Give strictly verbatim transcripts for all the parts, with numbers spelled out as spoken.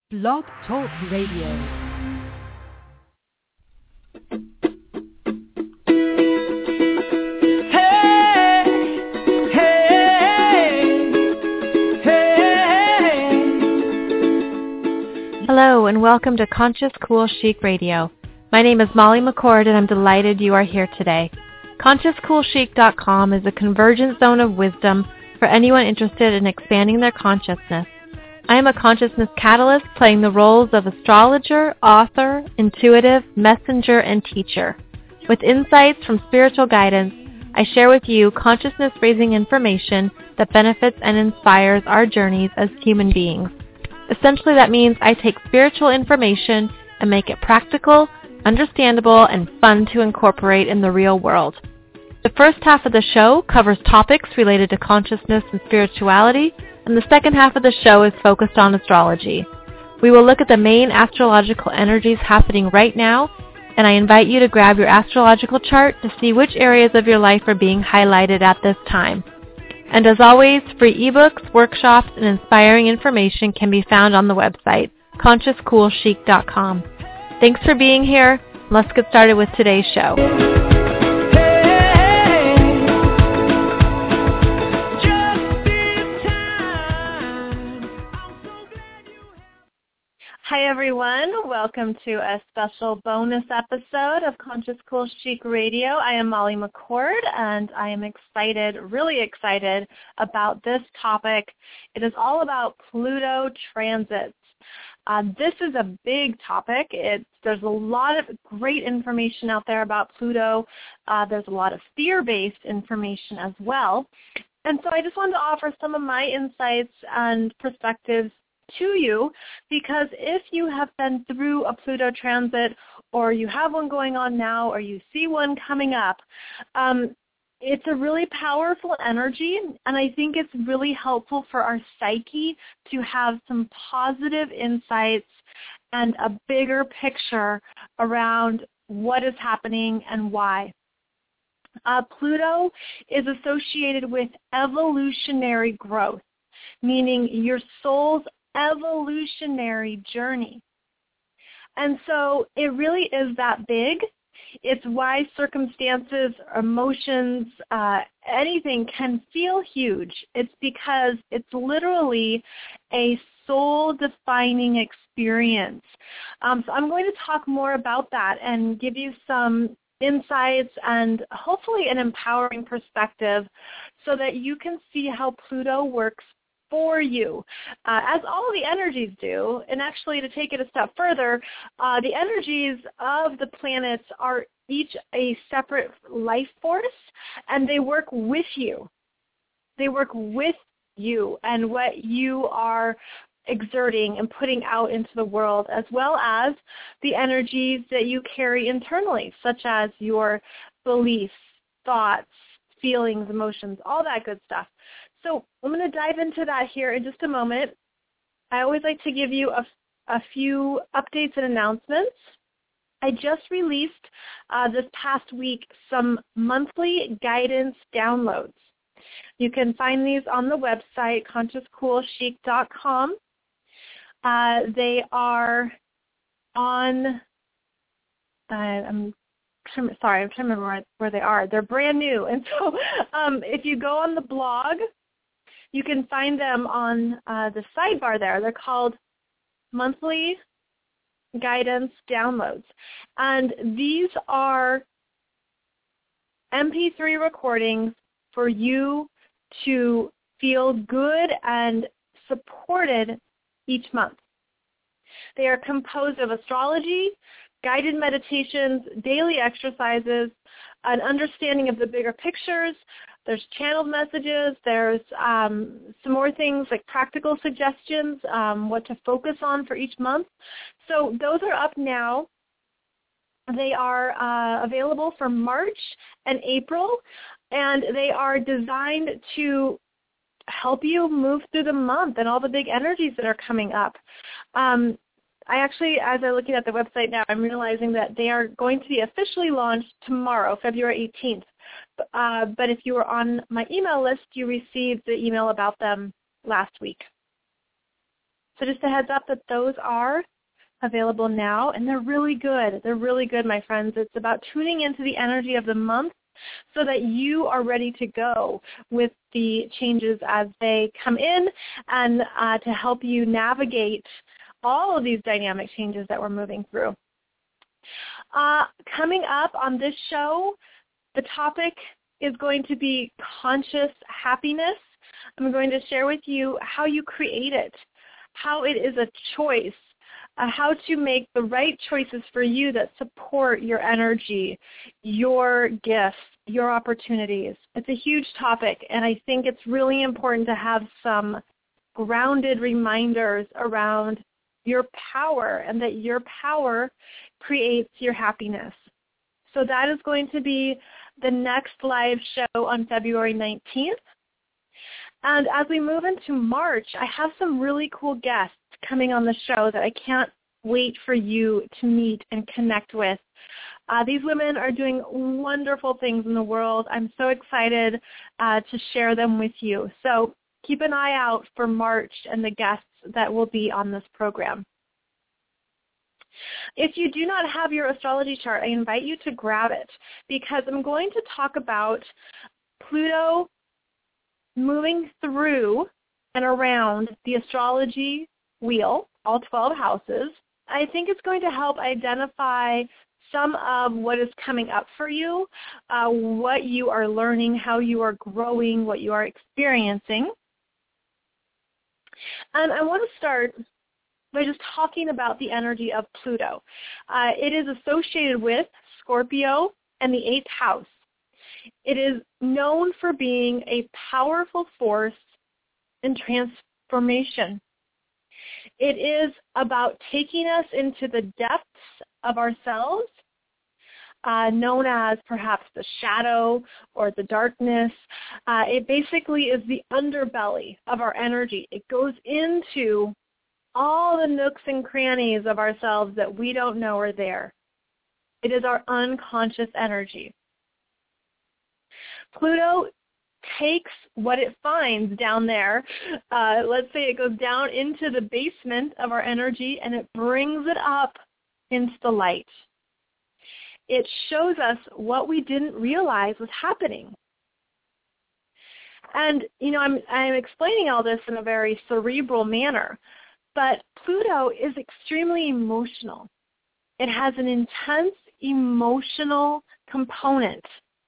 Blog Talk Radio. Hello and welcome to Conscious Cool Chic Radio. My name is Molly McCord and I'm delighted you are here today. Conscious Cool Chic dot com is a convergent zone of wisdom for anyone interested in expanding their consciousness. I am a consciousness catalyst playing the roles of astrologer, author, intuitive, messenger, and teacher. With insights from spiritual guidance, I share with you consciousness-raising information that benefits and inspires our journeys as human beings. Essentially, that means I take spiritual information and make it practical, understandable, and fun to incorporate in the real world. The first half of the show covers topics related to consciousness and spirituality, and the second half of the show is focused on astrology. We will look at the main astrological energies happening right now, and I invite you to grab your astrological chart to see which areas of your life are being highlighted at this time. And as always, free ebooks, workshops, and inspiring information can be found on the website, Conscious Cool Chic dot com. Thanks for being here. Let's get started with today's show. Hi everyone, welcome to a special bonus episode of Conscious Cool Chic Radio. I am Molly McCord and I am excited, really excited about this topic. It is all about Pluto transits. Uh, this is a big topic. It's, there's a lot of great information out there about Pluto. Uh, there's a lot of fear-based information as well. And so I just wanted to offer some of my insights and perspectives to you, because if you have been through a Pluto transit, or you have one going on now, or you see one coming up, um, it's a really powerful energy, and I think it's really helpful for our psyche to have some positive insights and a bigger picture around what is happening and why. Uh, Pluto is associated with evolutionary growth, meaning your soul's evolutionary journey. And so it really is that big. It's why circumstances, emotions, uh, anything can feel huge. It's because it's literally a soul-defining experience. Um, so I'm going to talk more about that and give you some insights and hopefully an empowering perspective so that you can see how Pluto works for you, uh, as all the energies do. And actually, to take it a step further, uh, the energies of the planets are each a separate life force, and they work with you. They work with you and what you are exerting and putting out into the world, as well as the energies that you carry internally, such as your beliefs, thoughts, feelings, emotions, all that good stuff. So I'm going to dive into that here in just a moment. I always like to give you a, a few updates and announcements. I just released uh, this past week some monthly guidance downloads. You can find these on the website, Conscious Cool Chic dot com. Uh, they are on, uh, I'm sorry, I'm trying to remember where, where they are. They're brand new. And so um, if you go on the blog, you can find them on uh, the sidebar there. They're called Monthly Guidance Downloads. And these are M P three recordings for you to feel good and supported each month. They are composed of astrology, guided meditations, daily exercises, an understanding of the bigger pictures. There's channeled messages. There's um, some more things like practical suggestions, um, what to focus on for each month. So those are up now. They are uh, available for March and April, and they are designed to help you move through the month and all the big energies that are coming up. Um, I actually, as I'm looking at the website now, I'm realizing that they are going to be officially launched tomorrow, February eighteenth. Uh, but if you were on my email list, you received the email about them last week. So just a heads up that those are available now, and they're really good. They're really good, my friends. It's about tuning into the energy of the month so that you are ready to go with the changes as they come in, and uh, to help you navigate all of these dynamic changes that we're moving through. Uh, coming up on this show, the topic is going to be conscious happiness. I'm going to share with you how you create it, how it is a choice, uh, how to make the right choices for you that support your energy, your gifts, your opportunities. It's a huge topic, and I think it's really important to have some grounded reminders around your power, and that your power creates your happiness. So that is going to be the next live show on February nineteenth. And as we move into March, I have some really cool guests coming on the show that I can't wait for you to meet and connect with. Uh, these women are doing wonderful things in the world. I'm so excited uh, to share them with you. So keep an eye out for March and the guests that will be on this program. If you do not have your astrology chart, I invite you to grab it, because I'm going to talk about Pluto moving through and around the astrology wheel, all twelve houses. I think it's going to help identify some of what is coming up for you, uh, what you are learning, how you are growing, what you are experiencing. And I want to start by just talking about the energy of Pluto. Uh, it is associated with Scorpio and the eighth house. It is known for being a powerful force in transformation. It is about taking us into the depths of ourselves, uh, known as perhaps the shadow or the darkness. Uh, it basically is the underbelly of our energy. It goes into all the nooks and crannies of ourselves that we don't know are there. It is our unconscious energy. Pluto takes what it finds down there. Uh, let's say it goes down into the basement of our energy, and it brings it up into the light. It shows us what we didn't realize was happening. And, you know, I'm, I'm explaining all this in a very cerebral manner, but Pluto is extremely emotional. It has an intense emotional component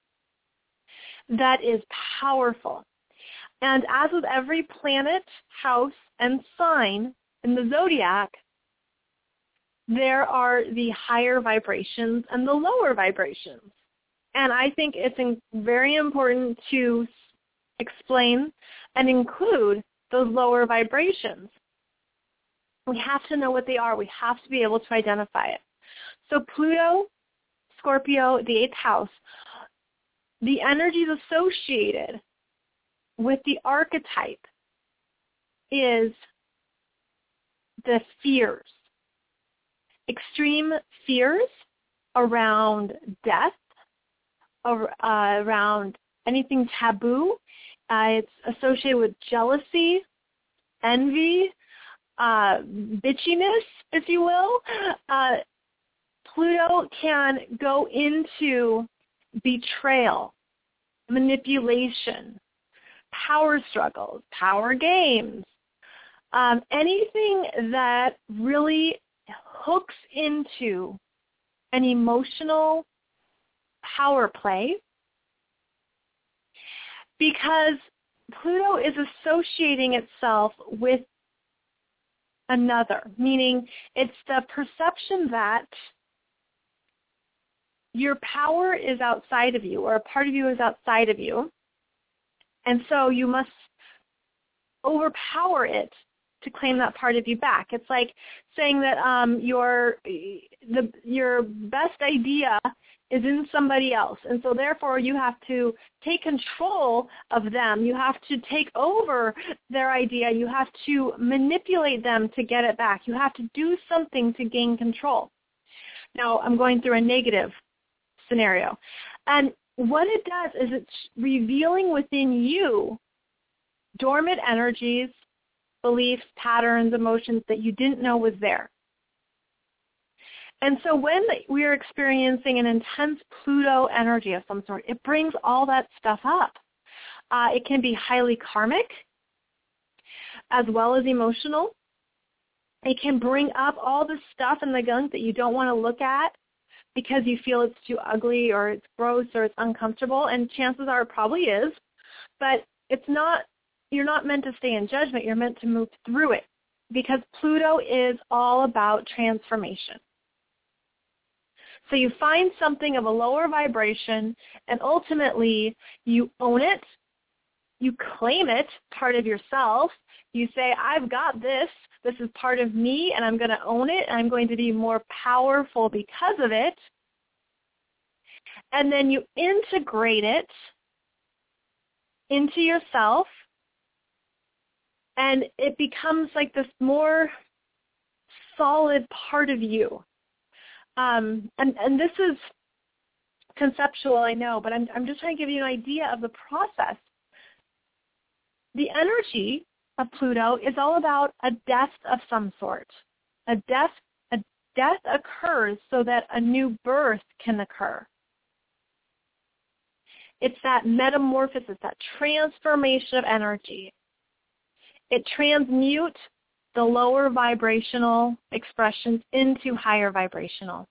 that is powerful. And as with every planet, house, and sign in the zodiac, there are the higher vibrations and the lower vibrations. And I think it's in, very important to explain and include those lower vibrations. We have to know what they are. We have to be able to identify it. So Pluto, Scorpio, the eighth house, the energies associated with the archetype is the fears. Extreme fears around death, or, uh, around anything taboo. Uh, it's associated with jealousy, envy, uh, bitchiness, if you will. Uh, Pluto can go into betrayal, manipulation, power struggles, power games, um, anything that really hooks into an emotional power play, because Pluto is associating itself with another, meaning it's the perception that your power is outside of you, or a part of you is outside of you, and so you must overpower it to claim that part of you back. It's like saying that um, your the your best idea is in somebody else, and so therefore you have to take control of them. You have to take over their idea. You have to manipulate them to get it back. You have to do something to gain control. Now, I'm going through a negative scenario. And what it does is it's revealing within you dormant energies beliefs, patterns, emotions that you didn't know was there. And so when we are experiencing an intense Pluto energy of some sort, it brings all that stuff up. Uh, it can be highly karmic as well as emotional. It can bring up all the stuff in the gunk that you don't want to look at because you feel it's too ugly or it's gross or it's uncomfortable, and chances are it probably is, but it's not, you're not meant to stay in judgment. You're meant to move through it because Pluto is all about transformation. So you find something of a lower vibration, and ultimately you own it, you claim it, part of yourself. You say, I've got this, this is part of me, and I'm going to own it, and I'm going to be more powerful because of it. And then you integrate it into yourself, and it becomes like this more solid part of you. Um, and, and this is conceptual, I know, but I'm, I'm just trying to give you an idea of the process. The energy of Pluto is all about a death of some sort. A death, a death occurs so that a new birth can occur. It's that metamorphosis, that transformation of energy. It transmutes the lower vibrational expressions into higher vibrational.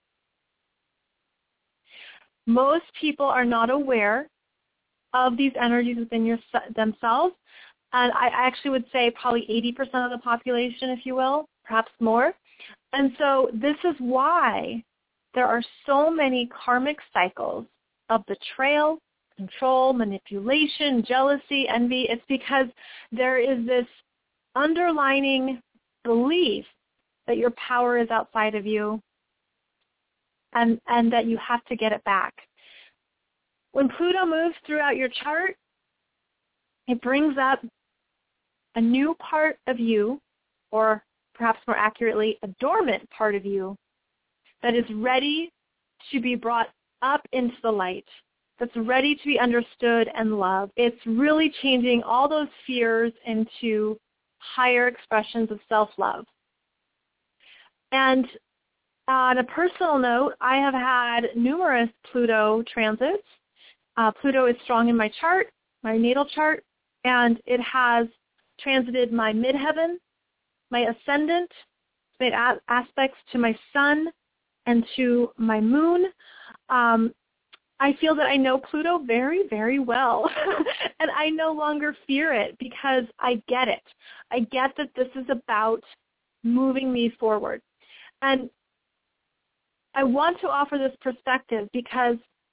Most people are not aware of these energies within your, themselves, and I actually would say probably eighty percent of the population, if you will, perhaps more. And so this is why there are so many karmic cycles of betrayal, control, manipulation, jealousy, envy. It's because there is this underlining belief that your power is outside of you and, and that you have to get it back. When Pluto moves throughout your chart, it brings up a new part of you, or perhaps more accurately, a dormant part of you that is ready to be brought up into the light, that's ready to be understood and loved. It's really changing all those fears into higher expressions of self-love. And on a personal note, I have had numerous Pluto transits. Uh, Pluto is strong in my chart, my natal chart, and it has transited my midheaven, my ascendant, it's made a- aspects to my sun and to my moon. Um, I feel that I know Pluto very, very well, and I no longer fear it because I get it. I get that this is about moving me forward. And I want to offer this perspective because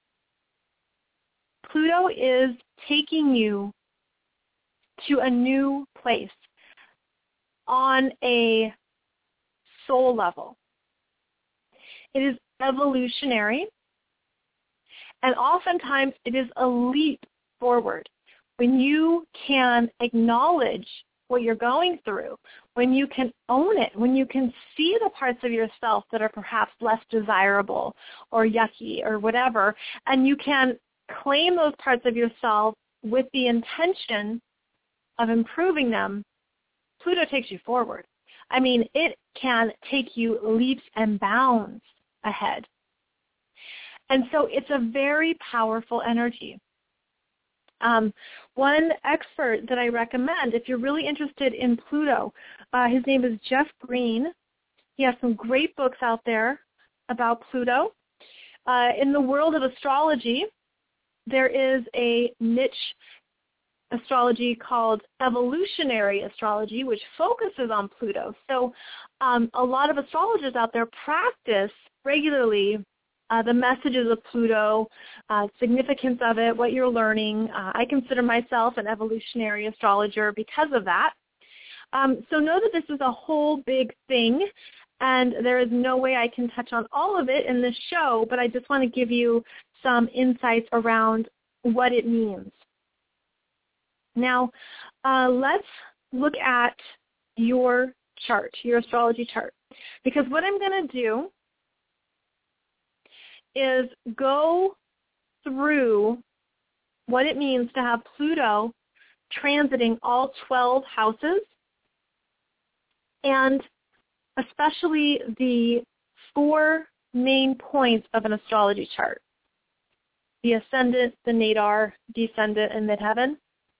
Pluto is taking you to a new place on a soul level. It is evolutionary. And oftentimes it is a leap forward when you can acknowledge what you're going through, when you can own it, when you can see the parts of yourself that are perhaps less desirable or yucky or whatever, and you can claim those parts of yourself with the intention of improving them. Pluto takes you forward. I mean, it can take you leaps and bounds ahead. And so it's a very powerful energy. Um, one expert that I recommend, if you're really interested in Pluto, uh, his name is Jeff Green. He has some great books out there about Pluto. Uh, in the world of astrology, there is a niche astrology called evolutionary astrology, which focuses on Pluto. So um, a lot of astrologers out there practice regularly Uh, the messages of Pluto, uh, significance of it, what you're learning. Uh, I consider myself an evolutionary astrologer because of that. Um, so know that this is a whole big thing, and there is no way I can touch on all of it in this show, but I just want to give you some insights around what it means. Now, uh, let's look at your chart, your astrology chart, because what I'm going to do is go through what it means to have Pluto transiting all twelve houses and especially the four main points of an astrology chart: the ascendant, the nadir, descendant, and midheaven.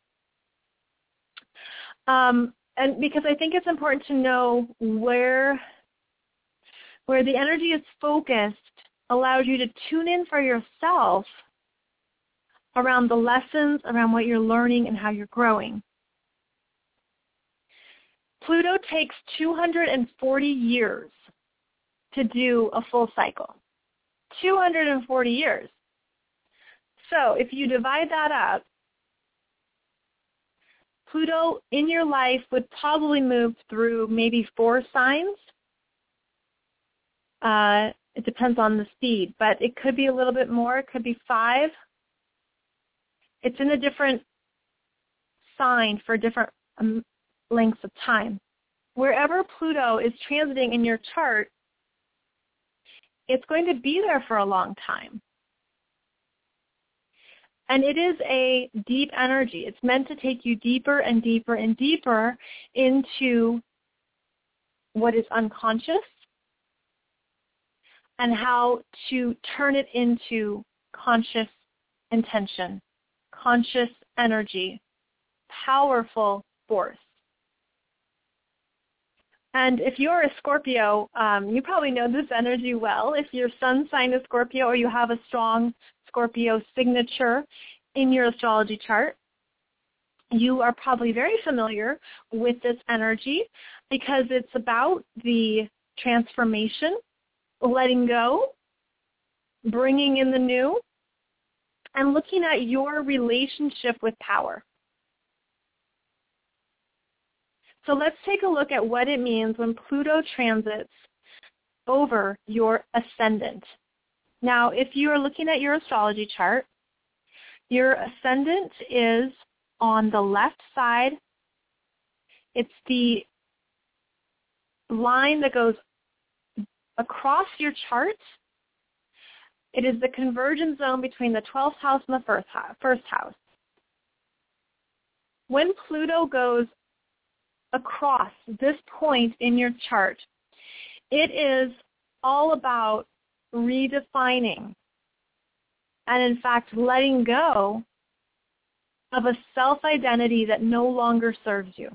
Um, and because I think it's important to know where, where the energy is focused allows you to tune in for yourself around the lessons, around what you're learning and how you're growing. Pluto takes two hundred forty years to do a full cycle. two hundred forty years. So if you divide that up, Pluto in your life would probably move through maybe four signs. Uh, it depends on the speed, but it could be a little bit more. It could be five. It's in a different sign for different um, lengths of time. Wherever Pluto is transiting in your chart, it's going to be there for a long time. And it is a deep energy. It's meant to take you deeper and deeper and deeper into what is unconscious and how to turn it into conscious intention, conscious energy, powerful force. And if you're a Scorpio, um, you probably know this energy well. If your sun sign is Scorpio or you have a strong Scorpio signature in your astrology chart, you are probably very familiar with this energy because it's about the transformation, letting go, bringing in the new, and looking at your relationship with power. So let's take a look at what it means when Pluto transits over your ascendant. Now, if you are looking at your astrology chart, your ascendant is on the left side. It's the line that goes across your chart. It is the convergence zone between the twelfth house and the first house. When Pluto goes across this point in your chart, it is all about redefining and, in fact, letting go of a self-identity that no longer serves you.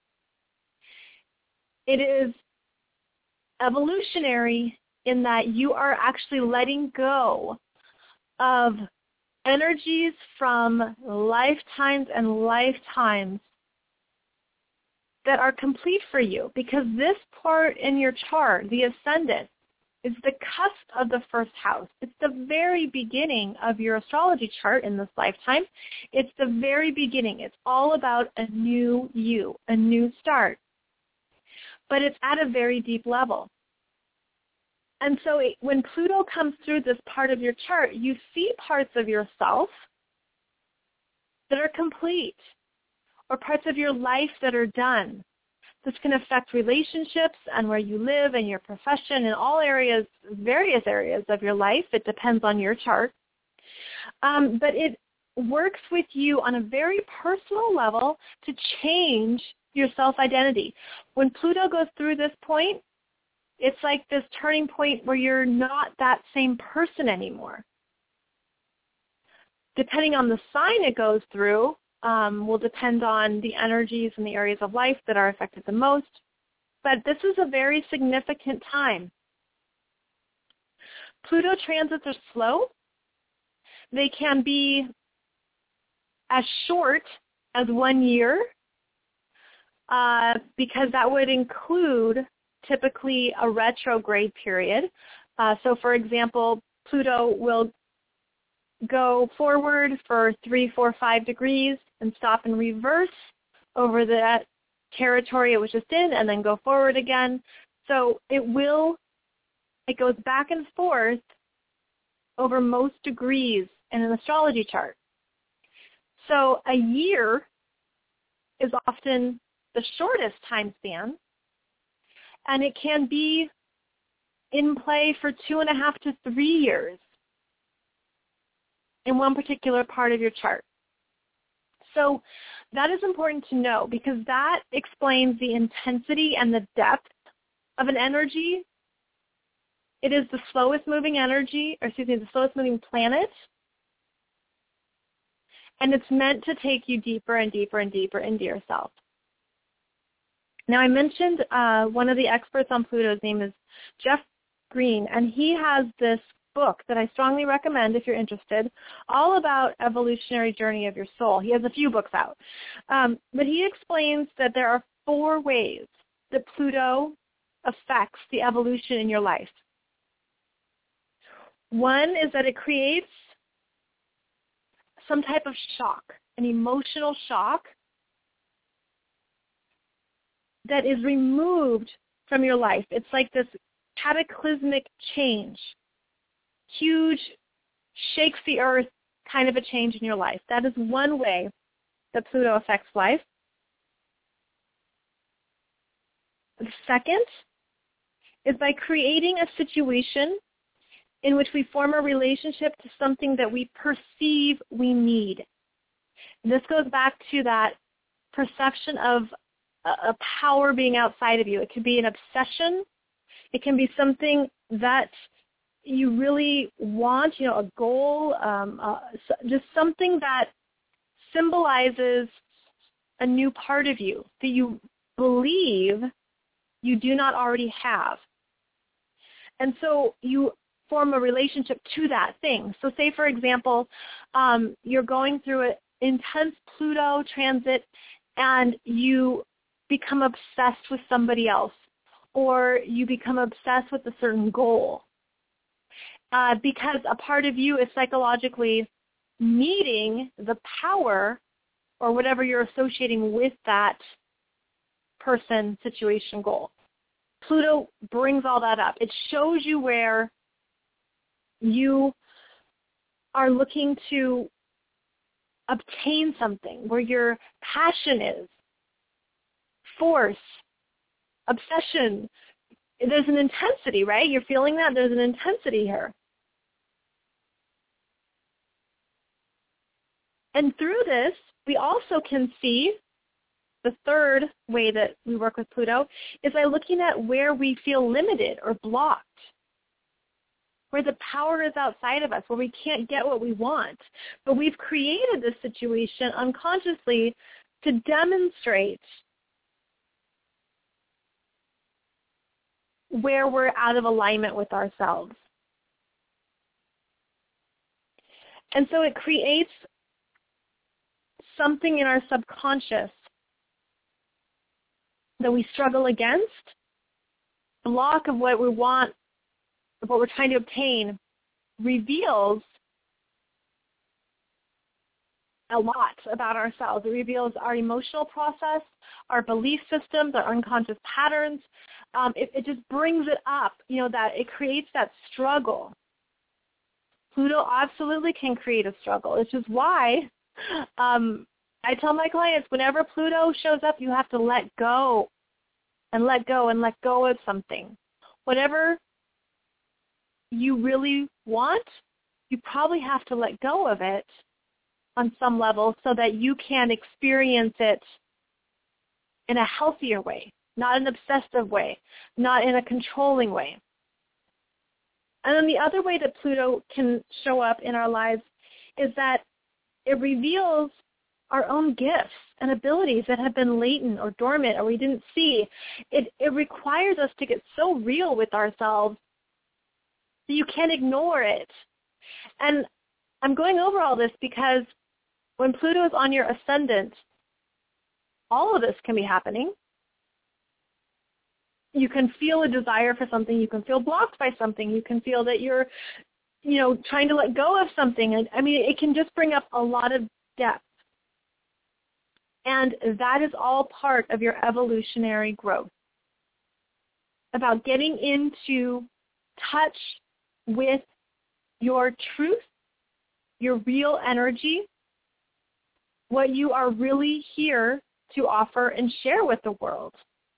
It is evolutionary in that you are actually letting go of energies from lifetimes and lifetimes that are complete for you, because this part in your chart, the ascendant, is the cusp of the first house. It's the very beginning of your astrology chart in this lifetime. It's the very beginning. It's all about a new you, a new start. But it's at a very deep level. And so it, when Pluto comes through this part of your chart, you see parts of yourself that are complete, or parts of your life that are done. This can affect relationships and where you live and your profession and all areas, various areas of your life. It depends on your chart. Um, but it works with you on a very personal level to change your self-identity. When Pluto goes through this point, it's like this turning point where you're not that same person anymore. Depending on the sign it goes through, um, will depend on the energies and the areas of life that are affected the most. But this is a very significant time. Pluto transits are slow. They can be as short as one year, uh, because that would include typically a retrograde period. Uh, so, for example, Pluto will go forward for three, four, five degrees and stop and reverse over that territory it was just in and then go forward again. So it will, it goes back and forth over most degrees in an astrology chart. So a year is often the shortest time span, and it can be in play for two and a half to three years in one particular part of your chart. So that is important to know because that explains the intensity and the depth of an energy. It is the slowest moving energy, or excuse me, the slowest moving planet. And it's meant to take you deeper and deeper and deeper into yourself. Now, I mentioned uh, one of the experts on Pluto. His name is Jeff Green, and he has this book that I strongly recommend if you're interested, all about evolutionary journey of your soul. He has a few books out. Um, but he explains that there are four ways that Pluto affects the evolution in your life. One is that it creates some type of shock, an emotional shock that is removed from your life. It's like this cataclysmic change, huge, shakes the earth kind of a change in your life. That is one way that Pluto affects life. The second is by creating a situation in which we form a relationship to something that we perceive we need. And this goes back to that perception of a, a power being outside of you. It could be an obsession. It can be something that you really want, you know, a goal, um, uh, just something that symbolizes a new part of you that you believe you do not already have. And so you form a relationship to that thing. So say, for example, um, you're going through an intense Pluto transit and you become obsessed with somebody else, or you become obsessed with a certain goal uh, because a part of you is psychologically needing the power or whatever you're associating with that person, situation, goal. Pluto brings all that up. It shows you where you are looking to obtain something, where your passion is, force, obsession. There's an intensity, right? You're feeling that? There's an intensity here. And through this, we also can see the third way that we work with Pluto is by looking at where we feel limited or blocked, where the power is outside of us, where we can't get what we want. But we've created this situation unconsciously to demonstrate where we're out of alignment with ourselves. And so it creates something in our subconscious that we struggle against, block of what we want, of what we're trying to obtain, reveals a lot about ourselves. It reveals our emotional process, our belief systems, our unconscious patterns. Um, it, it just brings it up, you know, that it creates that struggle. Pluto absolutely can create a struggle. It's just why um, I tell my clients, whenever Pluto shows up, you have to let go and let go and let go of something. Whatever you really want, you probably have to let go of it on some level so that you can experience it in a healthier way, not an obsessive way, not in a controlling way. And then the other way that Pluto can show up in our lives is that it reveals our own gifts and abilities that have been latent or dormant or we didn't see. It, it requires us to get so real with ourselves that you can't ignore it. And I'm going over all this because when Pluto is on your ascendant, all of this can be happening. You can feel a desire for something. You can feel blocked by something. You can feel that you're, you know, trying to let go of something. And I mean, it can just bring up a lot of depth. And that is all part of your evolutionary growth, about getting into touch with your truth, your real energy, what you are really here to offer and share with the world.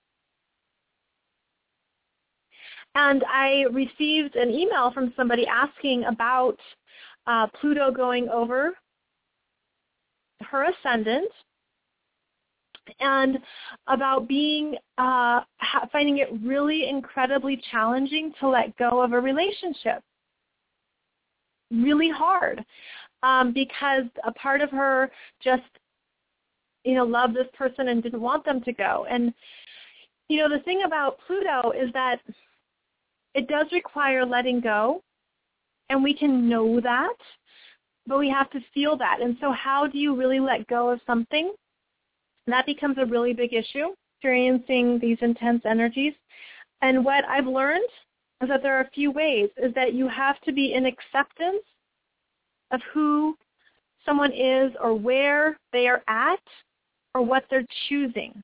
And I received an email from somebody asking about uh, Pluto going over her ascendant and about being uh, finding it really incredibly challenging to let go of a relationship. Really hard, um, because a part of her just, you know, loved this person and didn't want them to go. And, you know, the thing about Pluto is that it does require letting go, and we can know that, but we have to feel that. And so how do you really let go of something? That becomes a really big issue, experiencing these intense energies. And what I've learned is that there are a few ways, is that you have to be in acceptance of who someone is or where they are at or what they're choosing.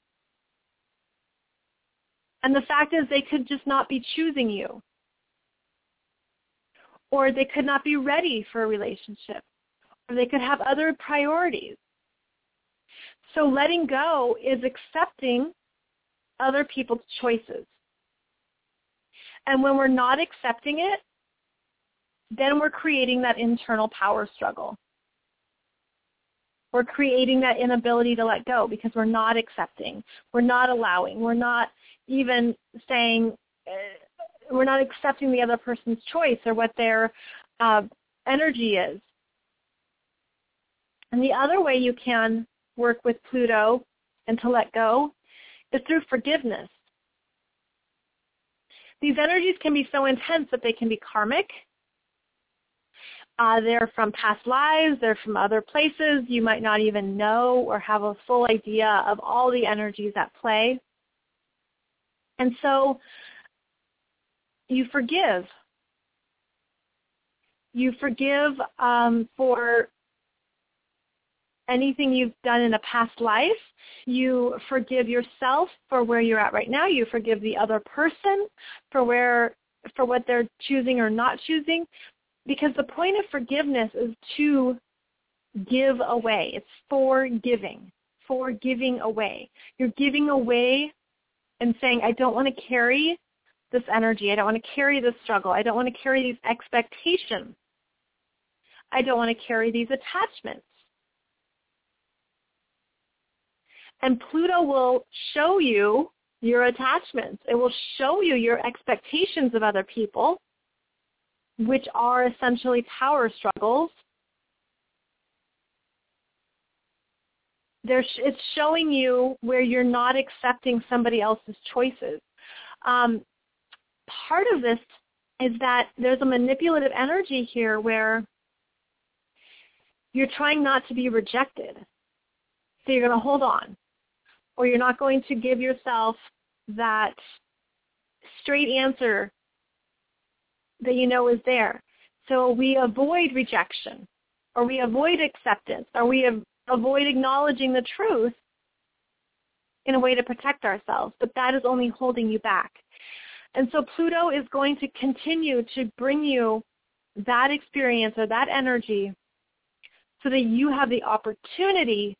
And the fact is they could just not be choosing you. Or they could not be ready for a relationship. Or they could have other priorities. So letting go is accepting other people's choices. And when we're not accepting it, then we're creating that internal power struggle. We're creating that inability to let go because we're not accepting. We're not allowing. We're not even saying, uh, we're not accepting the other person's choice or what their uh, energy is. And the other way you can work with Pluto and to let go is through forgiveness. These energies can be so intense that they can be karmic. Uh, they're from past lives. They're from other places. You might not even know or have a full idea of all the energies at play. And so you forgive. You forgive um, for anything you've done in a past life. You forgive yourself for where you're at right now. You forgive the other person for where, for what they're choosing or not choosing. Because the point of forgiveness is to give away. It's for giving, for giving away. You're giving away and saying, I don't want to carry this energy. I don't want to carry this struggle. I don't want to carry these expectations. I don't want to carry these attachments. And Pluto will show you your attachments. It will show you your expectations of other people, which are essentially power struggles. There's, it's showing you where you're not accepting somebody else's choices. Um, part of this is that there's a manipulative energy here where you're trying not to be rejected. So you're going to hold on. Or you're not going to give yourself that straight answer that you know is there. So we avoid rejection, or we avoid acceptance, or we av- avoid acknowledging the truth in a way to protect ourselves. But that is only holding you back. And so Pluto is going to continue to bring you that experience or that energy so that you have the opportunity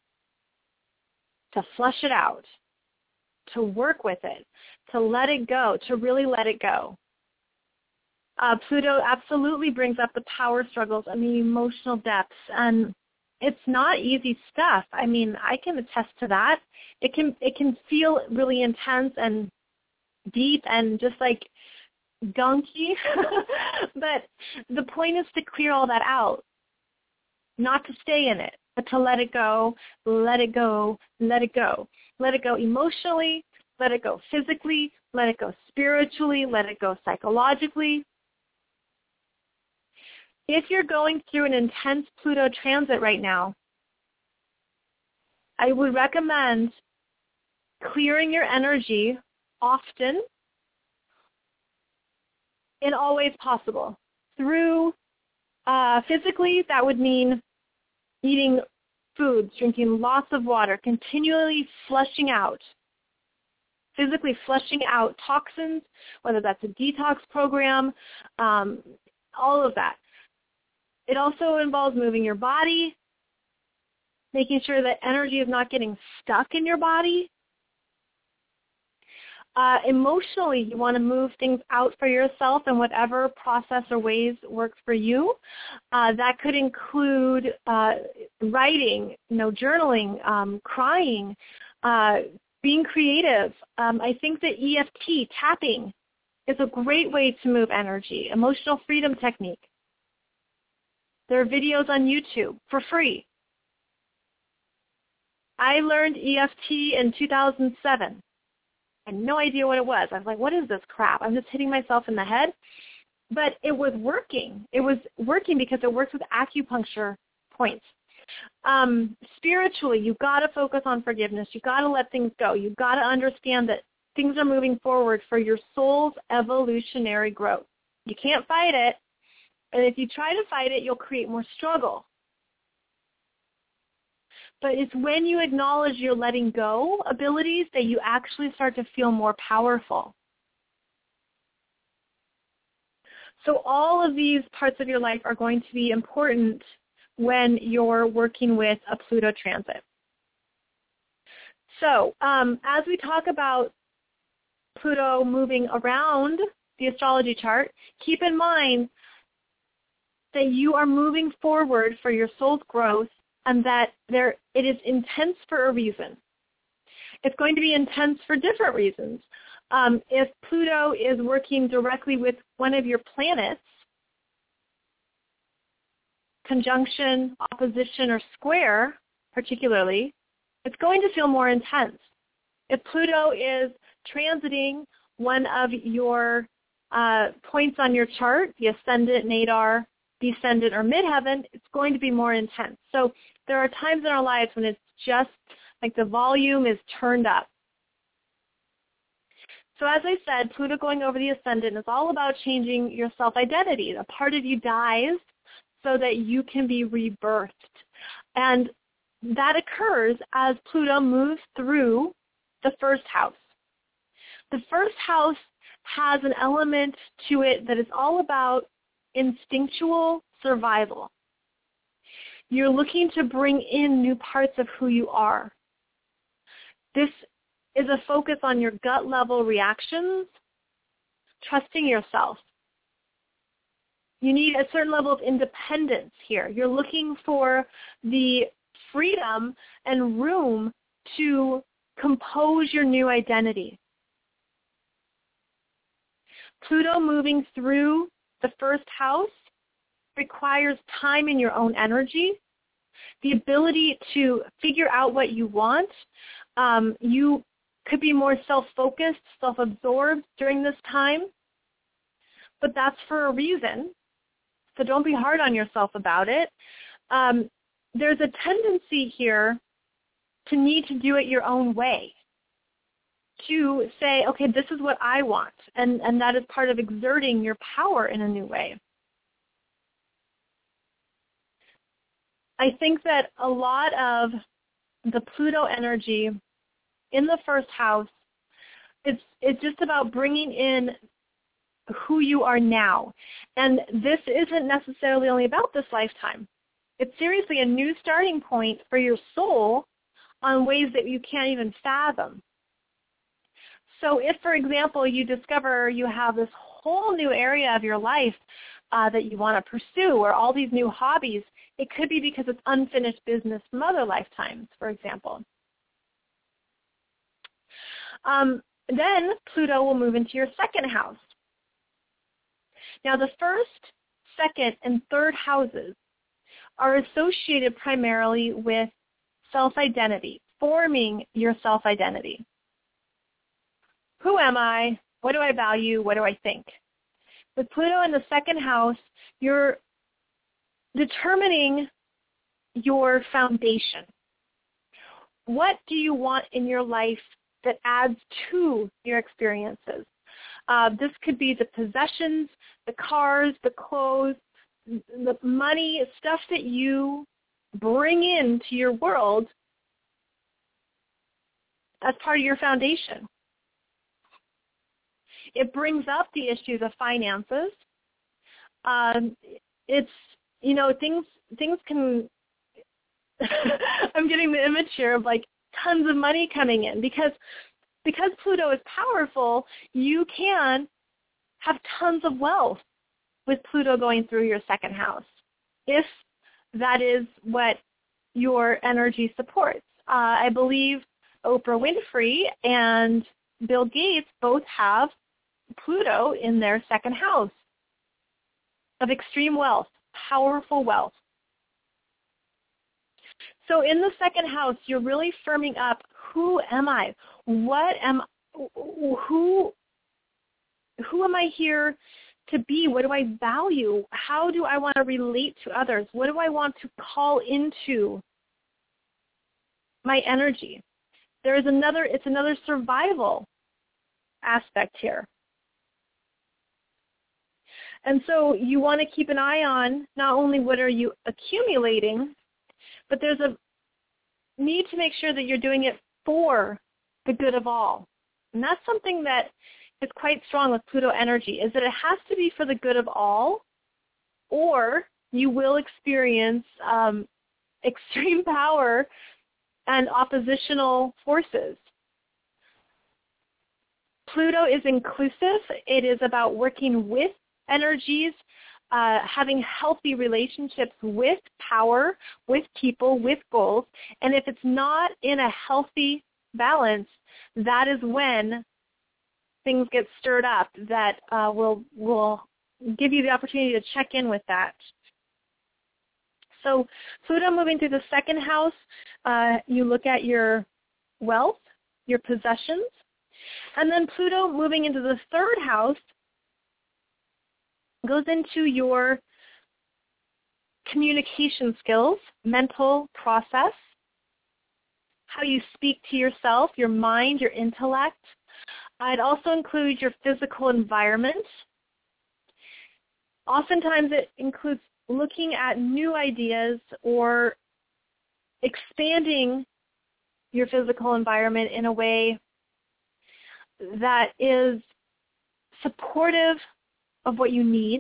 to flush it out, to work with it, to let it go, to really let it go. Uh, Pluto absolutely brings up the power struggles and the emotional depths, and it's not easy stuff. I mean, I can attest to that. It can it can feel really intense and deep and just like gunky, but the point is to clear all that out, not to stay in it, but to let it go, let it go, let it go. Let it go emotionally, let it go physically, let it go spiritually, let it go psychologically. If you're going through an intense Pluto transit right now, I would recommend clearing your energy often in all ways possible. Through uh, physically, that would mean eating foods, drinking lots of water, continually flushing out, physically flushing out toxins, whether that's a detox program, um, all of that. It also involves moving your body, making sure that energy is not getting stuck in your body. Uh, emotionally, you want to move things out for yourself in whatever process or ways works for you. Uh, that could include uh, writing, you know, journaling, um, crying, uh, being creative. Um, I think that E F T, tapping, is a great way to move energy. Emotional freedom technique. There are videos on YouTube for free. I learned E F T in two thousand seven. I had no idea what it was. I was like, what is this crap? I'm just hitting myself in the head. But it was working. It was working because it works with acupuncture points. Um, spiritually, you've got to focus on forgiveness. You've got to let things go. You've got to understand that things are moving forward for your soul's evolutionary growth. You can't fight it. And if you try to fight it, you'll create more struggle. But it's when you acknowledge your letting go abilities that you actually start to feel more powerful. So all of these parts of your life are going to be important when you're working with a Pluto transit. So um, as we talk about Pluto moving around the astrology chart, keep in mind that you are moving forward for your soul's growth, and that there it is intense for a reason. It's going to be intense for different reasons. Um, if Pluto is working directly with one of your planets, conjunction, opposition, or square particularly, it's going to feel more intense. If Pluto is transiting one of your uh, points on your chart, the ascendant, nadir, descendant, or midheaven, it's going to be more intense. So there are times in our lives when it's just like the volume is turned up. So as I said, Pluto going over the ascendant is all about changing your self-identity. A part of you dies so that you can be rebirthed. And that occurs as Pluto moves through the first house. The first house has an element to it that is all about instinctual survival. You're looking to bring in new parts of who you are. This is a focus on your gut level reactions, trusting yourself. You need a certain level of independence here. You're looking for the freedom and room to compose your new identity. Pluto moving through the first house requires time in your own energy, the ability to figure out what you want. Um, you could be more self-focused, self-absorbed during this time, but that's for a reason. So don't be hard on yourself about it. Um, there's a tendency here to need to do it your own way, to say, okay, this is what I want, and, and that is part of exerting your power in a new way. I think that a lot of the Pluto energy in the first house, it's, it's just about bringing in who you are now. And this isn't necessarily only about this lifetime. It's seriously a new starting point for your soul on ways that you can't even fathom. So if, for example, you discover you have this whole new area of your life uh, that you want to pursue, or all these new hobbies, it could be because it's unfinished business from other lifetimes, for example. Um, then Pluto will move into your second house. Now, the first, second, and third houses are associated primarily with self-identity, forming your self-identity. Who am I? What do I value? What do I think? With Pluto in the second house, you're determining your foundation. What do you want in your life that adds to your experiences? Uh, this could be the possessions, the cars, the clothes, the money, stuff that you bring into your world as part of your foundation. It brings up the issues of finances. Um, it's, you know, things things can, I'm getting the image here of like tons of money coming in, because because Pluto is powerful, you can have tons of wealth with Pluto going through your second house, if that is what your energy supports. Uh, I believe Oprah Winfrey and Bill Gates both have Pluto in their second house of extreme wealth, powerful wealth. So in the second house, you're really firming up, who am I? What am who who am I here to be? What do I value? How do I want to relate to others? What do I want to call into my energy? There is another, it's another survival aspect here. And so you want to keep an eye on not only what are you accumulating, but there's a need to make sure that you're doing it for the good of all. And that's something that is quite strong with Pluto energy, is that it has to be for the good of all, or you will experience um, extreme power and oppositional forces. Pluto is inclusive. It is about working with energies, uh, having healthy relationships with power, with people, with goals. And if it's not in a healthy balance, that is when things get stirred up that uh, will will give you the opportunity to check in with that. So Pluto moving through the second house, uh, you look at your wealth, your possessions. And then Pluto moving into the third house goes into your communication skills, mental process, how you speak to yourself, your mind, your intellect. I'd also include your physical environment. Oftentimes it includes looking at new ideas or expanding your physical environment in a way that is supportive of what you need.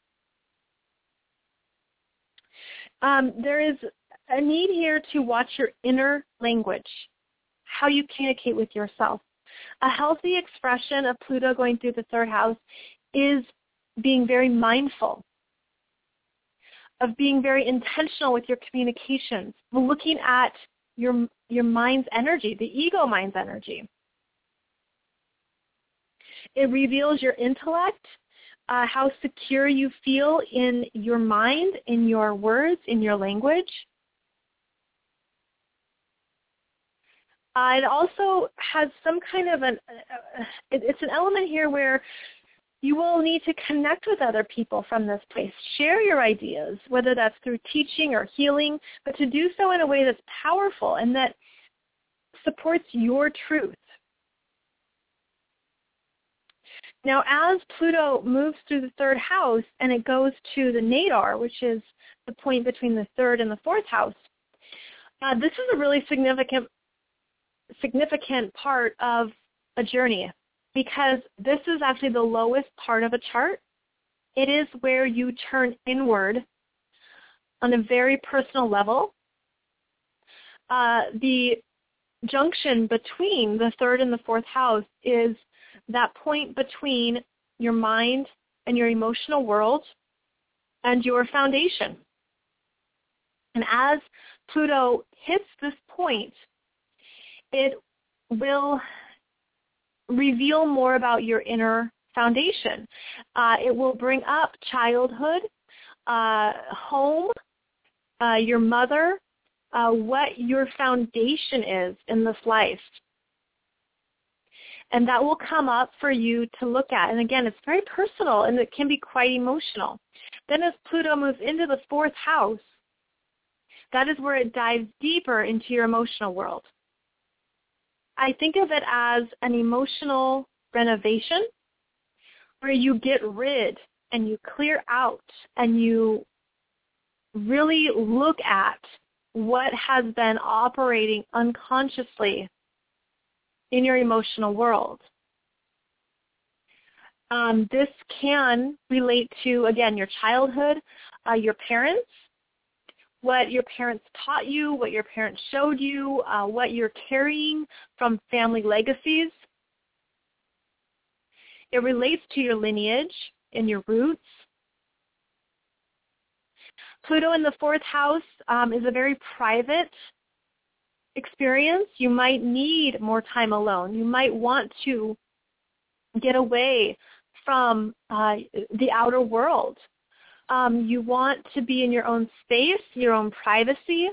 Um, there is a need here to watch your inner language, how you communicate with yourself. A healthy expression of Pluto going through the third house is being very mindful, of being very intentional with your communications, looking at your your mind's energy, the ego mind's energy. It reveals your intellect, uh, how secure you feel in your mind, in your words, in your language. Uh, it also has some kind of an, uh, it, it's an element here where you will need to connect with other people from this place. Share your ideas, whether that's through teaching or healing, but to do so in a way that's powerful and that supports your truth. Now, as Pluto moves through the third house and it goes to the nadir, which is the point between the third and the fourth house, uh, this is a really significant, significant part of a journey, because this is actually the lowest part of a chart. It is where you turn inward on a very personal level. Uh, the junction between the third and the fourth house is that point between your mind and your emotional world and your foundation. And as Pluto hits this point, it will reveal more about your inner foundation. Uh, it will bring up childhood, uh, home, uh, your mother, uh, what your foundation is in this life. And that will come up for you to look at. And again, it's very personal and it can be quite emotional. Then as Pluto moves into the fourth house, that is where it dives deeper into your emotional world. I think of it as an emotional renovation where you get rid and you clear out and you really look at what has been operating unconsciously in your emotional world. Um, this can relate to, again, your childhood, uh, your parents, what your parents taught you, what your parents showed you, uh, what you're carrying from family legacies, It relates to your lineage and your roots. Pluto in the fourth house um, is a very private experience. You might need more time alone. You might want to get away from uh, the outer world. Um, you want to be in your own space, your own privacy.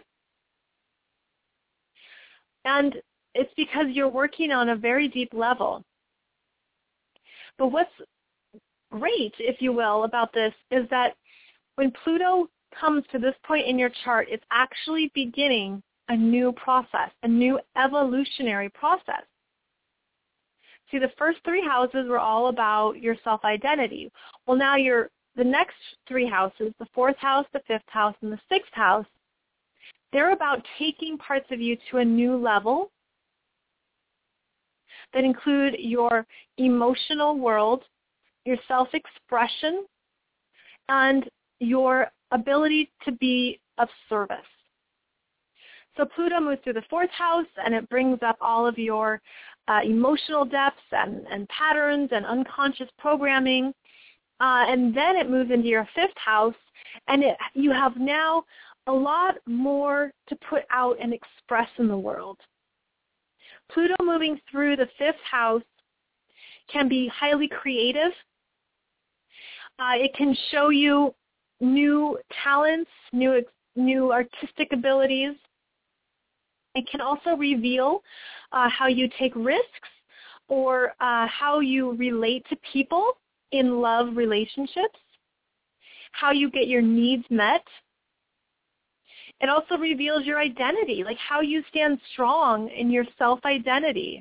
And it's because you're working on a very deep level. But what's great, if you will, about this is that when Pluto comes to this point in your chart, it's actually beginning a new process, a new evolutionary process. See, the first three houses were all about your self-identity. Well, now you're, the next three houses, the fourth house, the fifth house, and the sixth house, they're about taking parts of you to a new level that include your emotional world, your self-expression, and your ability to be of service. So Pluto moves through the fourth house, and it brings up all of your uh, emotional depths and, and patterns and unconscious programming. Uh, and then it moves into your fifth house, and it, you have now a lot more to put out and express in the world. Pluto moving through the fifth house can be highly creative. Uh, it can show you new talents, new new artistic abilities. It can also reveal uh, how you take risks or uh, how you relate to people in love relationships, how you get your needs met. It also reveals your identity, like how you stand strong in your self-identity.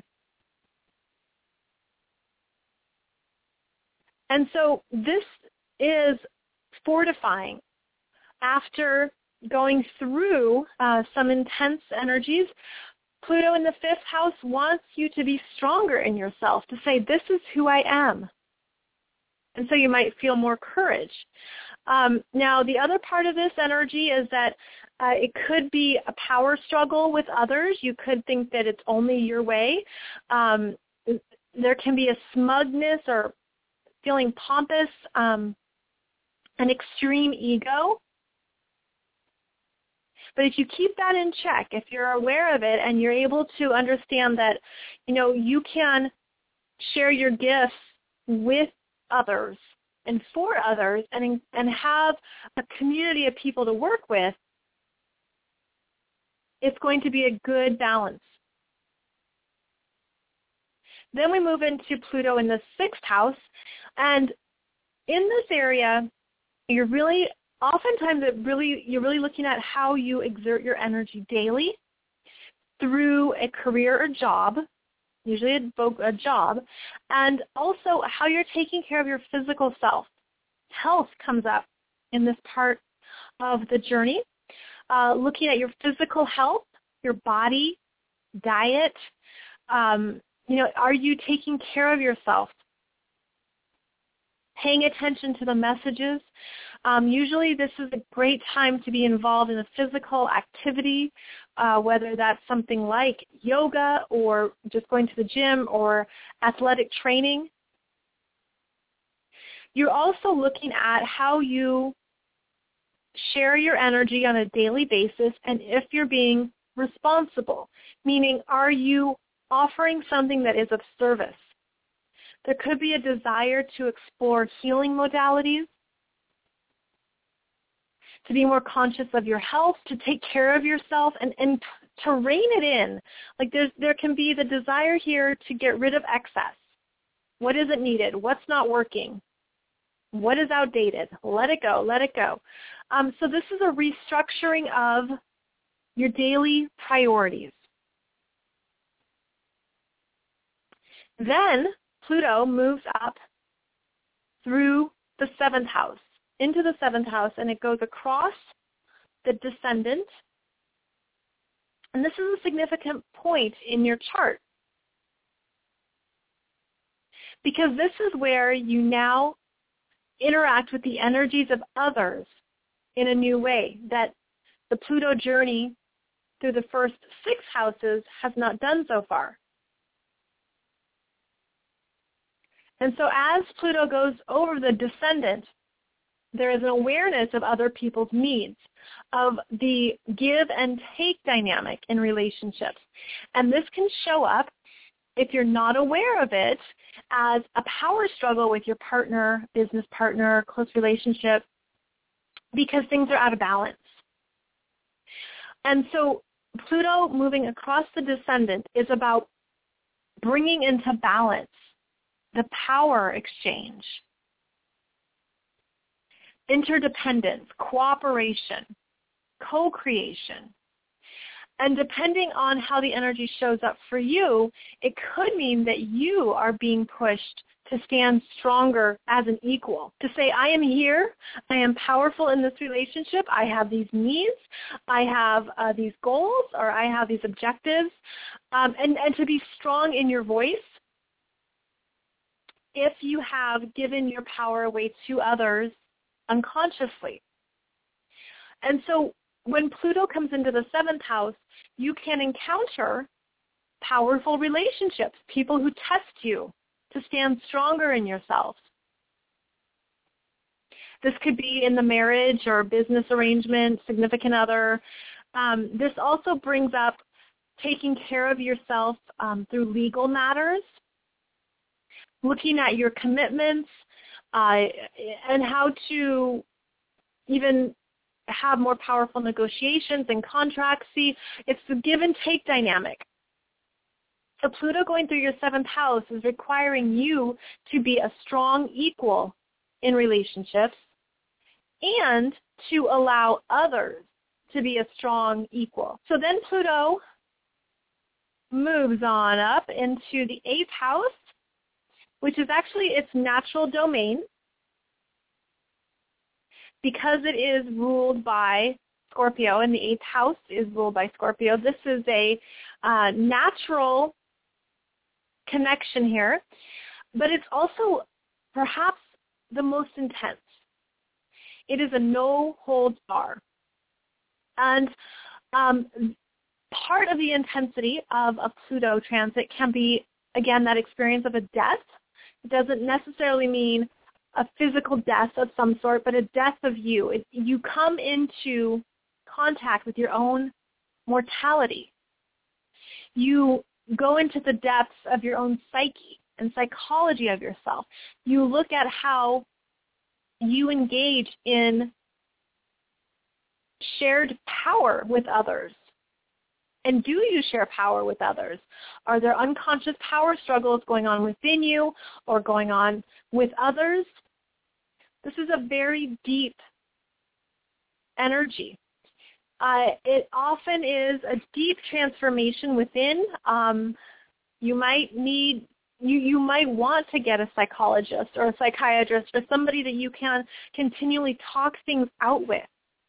And so this is fortifying. After going through uh, some intense energies, Pluto in the fifth house wants you to be stronger in yourself, to say, this is who I am. And so you might feel more courage. Um, now, the other part of this energy is that uh, it could be a power struggle with others. You could think that it's only your way. Um, there can be a smugness or feeling pompous, um, an extreme ego. But if you keep that in check, if you're aware of it and you're able to understand that, you know, you can share your gifts with others and for others and and have a community of people to work with, it's going to be a good balance. Then we move into Pluto in the sixth house, and in this area, you're really, oftentimes it really, you're really looking at how you exert your energy daily through a career or job, usually a, a job, and also how you're taking care of your physical self. Health comes up in this part of the journey, uh, looking at your physical health, your body, diet. Um, you know, are you taking care of yourself? Paying attention to the messages. Um, usually this is a great time to be involved in a physical activity, uh, whether that's something like yoga or just going to the gym or athletic training. You're also looking at how you share your energy on a daily basis and if you're being responsible, meaning are you offering something that is of service? There could be a desire to explore healing modalities, to be more conscious of your health, to take care of yourself, and, and to rein it in. Like there's, there can be the desire here to get rid of excess. What isn't needed? What's not working? What is outdated? Let it go. Let it go. Um, so this is a restructuring of your daily priorities. Then Pluto moves up through the seventh house, into the seventh house, and it goes across the descendant. And this is a significant point in your chart because this is where you now interact with the energies of others in a new way that the Pluto journey through the first six houses has not done so far. And so as Pluto goes over the descendant, there is an awareness of other people's needs, of the give and take dynamic in relationships. And this can show up, if you're not aware of it, as a power struggle with your partner, business partner, close relationship, because things are out of balance. And so Pluto moving across the descendant is about bringing into balance the power exchange, interdependence, cooperation, co-creation. And depending on how the energy shows up for you, it could mean that you are being pushed to stand stronger as an equal, to say, I am here, I am powerful in this relationship, I have these needs, I have uh, these goals, or I have these objectives, um, and, and to be strong in your voice. If you have given your power away to others unconsciously. And so when Pluto comes into the seventh house, you can encounter powerful relationships, people who test you to stand stronger in yourself. This could be in the marriage or business arrangement, significant other. Um, this also brings up taking care of yourself um, through legal matters, looking at your commitments, uh, and how to even have more powerful negotiations and contracts. See, it's the give and take dynamic. So Pluto going through your seventh house is requiring you to be a strong equal in relationships and to allow others to be a strong equal. So then Pluto moves on up into the eighth house, which is actually its natural domain, because it is ruled by Scorpio, and the eighth house is ruled by Scorpio. This is a uh, natural connection here, but it's also perhaps the most intense. It is a no-holds-bar. And um, part of the intensity of a Pluto transit can be, again, that experience of a death. It doesn't necessarily mean a physical death of some sort, but a death of you. It, you come into contact with your own mortality. You go into the depths of your own psyche and psychology of yourself. You look at how you engage in shared power with others. And do you share power with others? Are there unconscious power struggles going on within you or going on with others? This is a very deep energy. Uh, it often is a deep transformation within. Um, you might need, you, you might want to get a psychologist or a psychiatrist or somebody that you can continually talk things out with.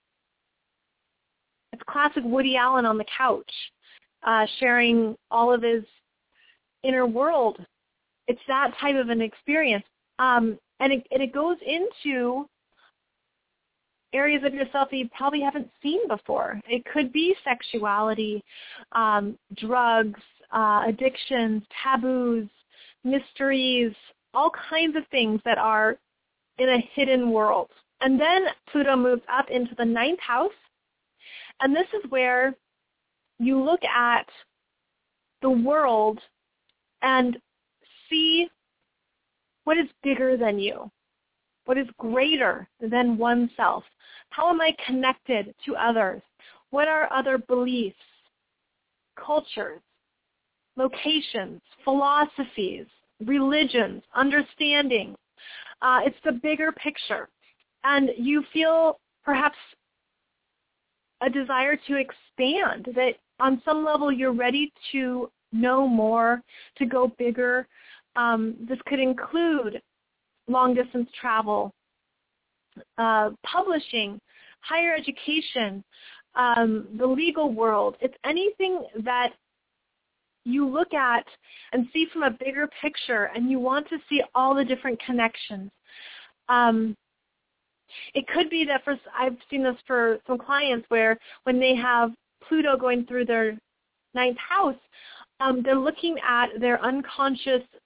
It's classic Woody Allen on the couch, uh, sharing all of his inner world. It's that type of an experience. Um, and, it, and it goes into areas of yourself that you probably haven't seen before. It could be sexuality, um, drugs, uh, addictions, taboos, mysteries, all kinds of things that are in a hidden world. And then Pluto moves up into the ninth house. And this is where you look at the world and see what is bigger than you, what is greater than oneself. How am I connected to others? What are other beliefs, cultures, locations, philosophies, religions, understandings? Uh, it's the bigger picture. And you feel perhaps a desire to expand, that on some level you're ready to know more, to go bigger. Um, this could include long-distance travel, uh, publishing, higher education, um, the legal world. It's anything that you look at and see from a bigger picture, and you want to see all the different connections. Um, It could be that for, I've seen this for some clients where when they have Pluto going through their ninth house, um, they're looking at their unconscious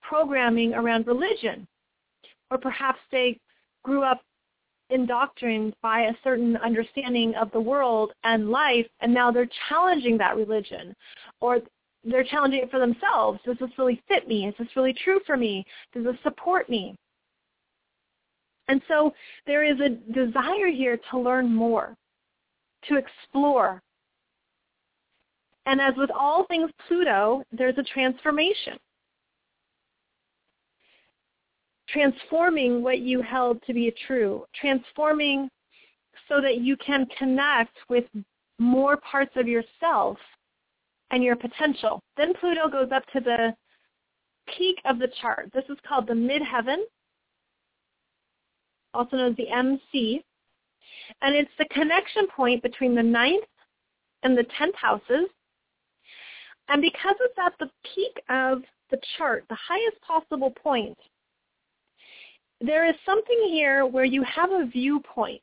programming around religion, or perhaps they grew up indoctrined by a certain understanding of the world and life, and now they're challenging that religion, or they're challenging it for themselves. Does this really fit me? Is this really true for me? Does this support me? And so there is a desire here to learn more, to explore. And as with all things Pluto, there's a transformation. Transforming what you held to be true, transforming so that you can connect with more parts of yourself and your potential. Then Pluto goes up to the peak of the chart. This is called the midheaven, also known as the M C, and it's the connection point between the ninth and the tenth houses. And because it's at the peak of the chart, the highest possible point, there is something here where you have a viewpoint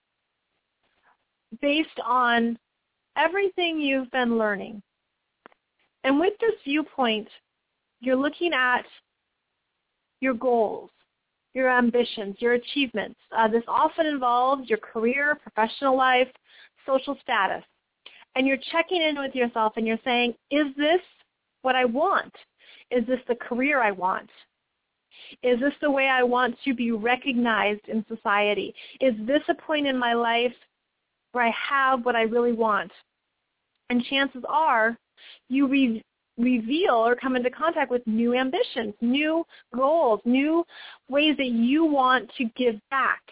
based on everything you've been learning. And with this viewpoint, you're looking at your goals, your ambitions, your achievements. Uh, this often involves your career, professional life, social status. And you're checking in with yourself and you're saying, is this what I want? Is this the career I want? Is this the way I want to be recognized in society? Is this a point in my life where I have what I really want? And chances are you re- reveal or come into contact with new ambitions, new goals, new ways that you want to give back.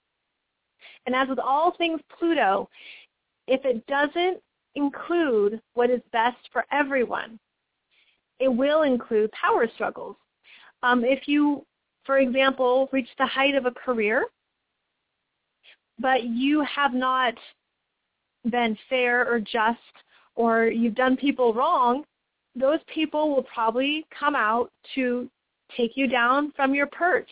And as with all things Pluto, if it doesn't include what is best for everyone, it will include power struggles. Um, if you, for example, reach the height of a career, but you have not been fair or just, or you've done people wrong, those people will probably come out to take you down from your perch.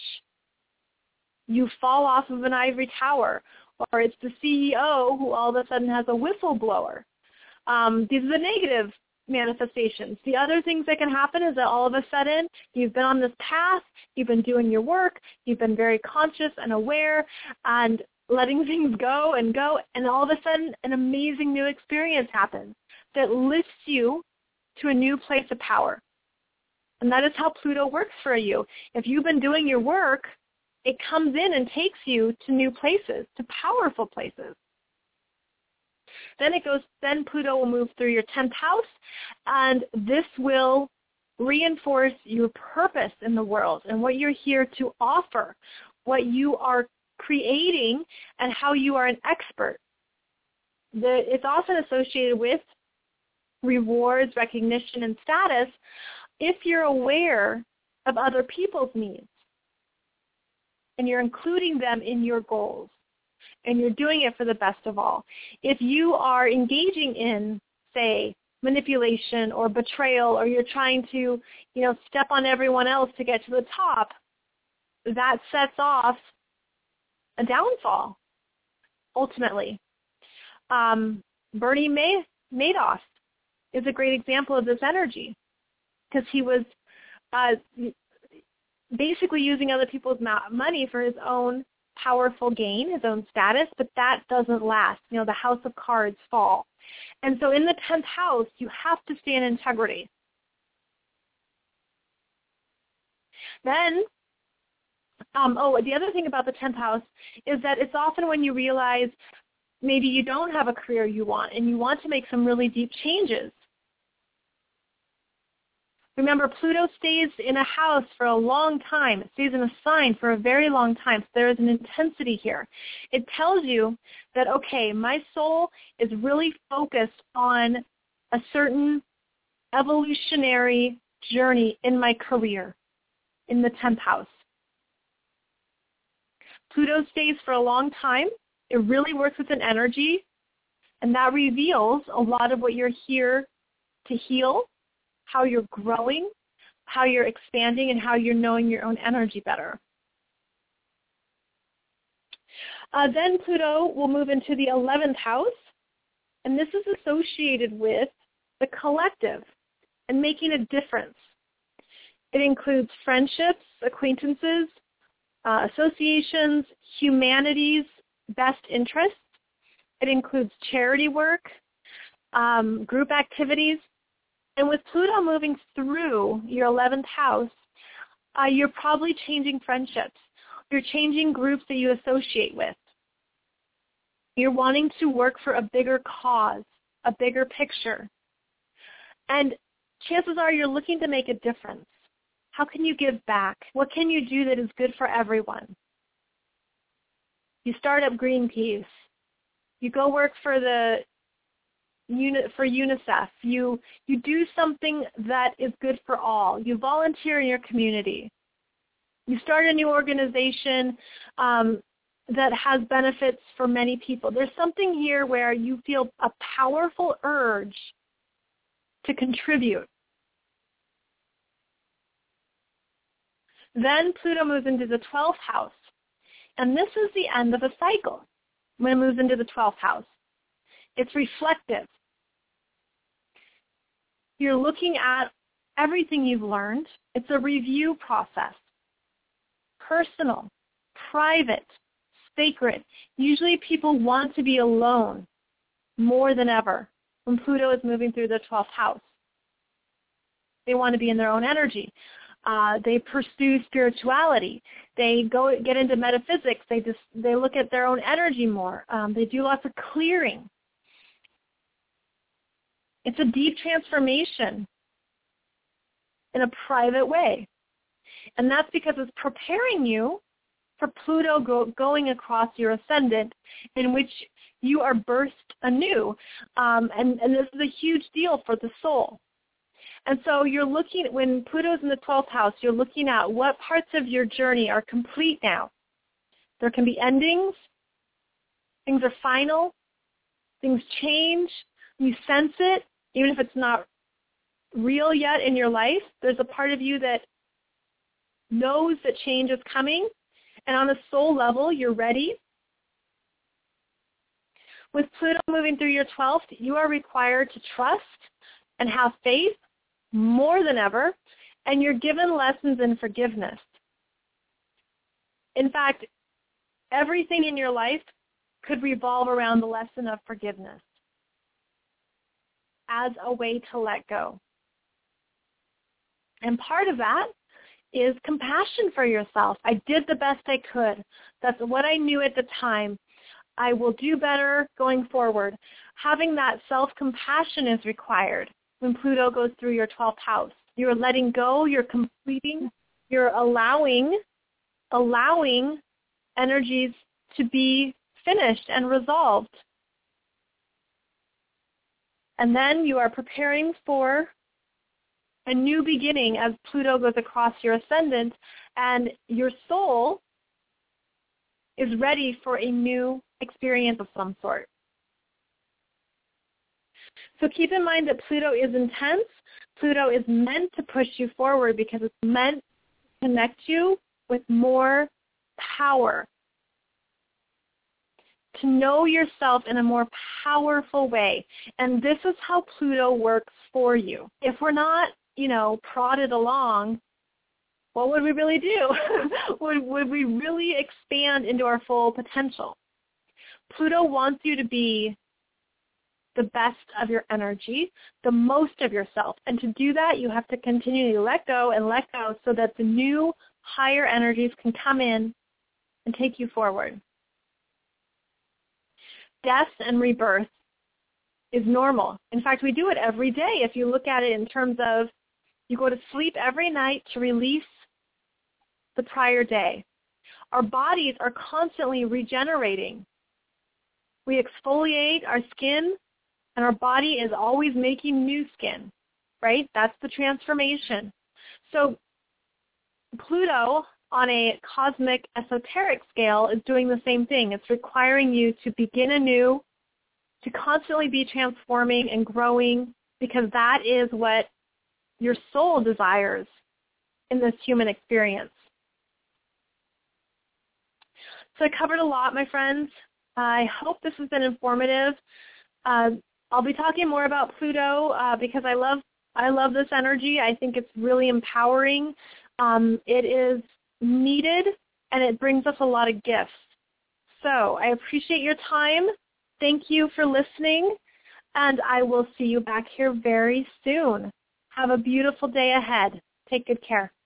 You fall off of an ivory tower, or it's the C E O who all of a sudden has a whistleblower. Um, these are the negative manifestations. The other things that can happen is that all of a sudden you've been on this path, you've been doing your work, you've been very conscious and aware and letting things go and go, and all of a sudden an amazing new experience happens that lifts you to a new place of power. And that is how Pluto works for you. If you've been doing your work, it comes in and takes you to new places, to powerful places. Then it goes, then Pluto will move through your tenth house, and this will reinforce your purpose in the world and what you're here to offer, what you are creating, and how you are an expert. The, it's often associated with rewards, recognition, and status if you're aware of other people's needs and you're including them in your goals, and you're doing it for the best of all. If you are engaging in, say, manipulation or betrayal, or you're trying to, you know, step on everyone else to get to the top, that sets off a downfall, ultimately. Um, Bernie May- Madoff is a great example of this energy, because he was uh, basically using other people's money for his own powerful gain, his own status, but that doesn't last. You know, the house of cards fall. And so in the tenth house, you have to stay in integrity. Then, um, oh, the other thing about the tenth house is that it's often when you realize maybe you don't have a career you want and you want to make some really deep changes. Remember, Pluto stays in a house for a long time. It stays in a sign for a very long time. So there is an intensity here. It tells you that, okay, my soul is really focused on a certain evolutionary journey in my career, in the tenth house. Pluto stays for a long time. It really works with an energy, and that reveals a lot of what you're here to heal, how you're growing, how you're expanding, and how you're knowing your own energy better. Uh, then Pluto will move into the eleventh house, and this is associated with the collective and making a difference. It includes friendships, acquaintances, uh, associations, humanities, best interests. It includes charity work, um, group activities. And with Pluto moving through your eleventh house, uh, you're probably changing friendships. You're changing groups that you associate with. You're wanting to work for a bigger cause, a bigger picture. And chances are you're looking to make a difference. How can you give back? What can you do that is good for everyone? You start up Greenpeace. You go work for the for UNICEF. You you do something that is good for all. You volunteer in your community. You start a new organization um, that has benefits for many people. There's something here where you feel a powerful urge to contribute. Then Pluto moves into the twelfth house. And this is the end of a cycle when it moves into the twelfth house. It's reflective. You're looking at everything you've learned. It's a review process. Personal, private, sacred. Usually people want to be alone more than ever when Pluto is moving through the twelfth house. They want to be in their own energy. Uh, they pursue spirituality. They go get into metaphysics. They just they look at their own energy more. Um, they do lots of clearing. It's a deep transformation in a private way. And that's because it's preparing you for Pluto go, going across your ascendant, in which you are birthed anew. Um, and, and this is a huge deal for the soul. And so you're looking, when Pluto's in the twelfth house, you're looking at what parts of your journey are complete now. There can be endings. Things are final. Things change. You sense it, even if it's not real yet in your life. There's a part of you that knows that change is coming. And on a soul level, you're ready. With Pluto moving through your twelfth, you are required to trust and have faith more than ever, and you're given lessons in forgiveness. In fact, everything in your life could revolve around the lesson of forgiveness as a way to let go. And part of that is compassion for yourself. I did the best I could. That's what I knew at the time. I will do better going forward. Having that self-compassion is required when Pluto goes through your twelfth house. You're letting go, you're completing, you're allowing, allowing energies to be finished and resolved. And then you are preparing for a new beginning as Pluto goes across your ascendant, and your soul is ready for a new experience of some sort. So keep in mind that Pluto is intense. Pluto is meant to push you forward because it's meant to connect you with more power, to know yourself in a more powerful way. And this is how Pluto works for you. If we're not, you know, prodded along, what would we really do? would, would we really expand into our full potential? Pluto wants you to be the best of your energy, the most of yourself. And to do that, you have to continually let go and let go so that the new, higher energies can come in and take you forward. Death and rebirth is normal. In fact, we do it every day. If you look at it in terms of you go to sleep every night to release the prior day. Our bodies are constantly regenerating. We exfoliate our skin, and our body is always making new skin, right? That's the transformation. So Pluto, on a cosmic esoteric scale, is doing the same thing. It's requiring you to begin anew, to constantly be transforming and growing, because that is what your soul desires in this human experience. So I covered a lot, my friends. I hope this has been informative. Uh, I'll be talking more about Pluto uh, because I love I love this energy. I think it's really empowering. Um, it is needed, and it brings us a lot of gifts. So I appreciate your time. Thank you for listening, and I will see you back here very soon. Have a beautiful day ahead. Take good care.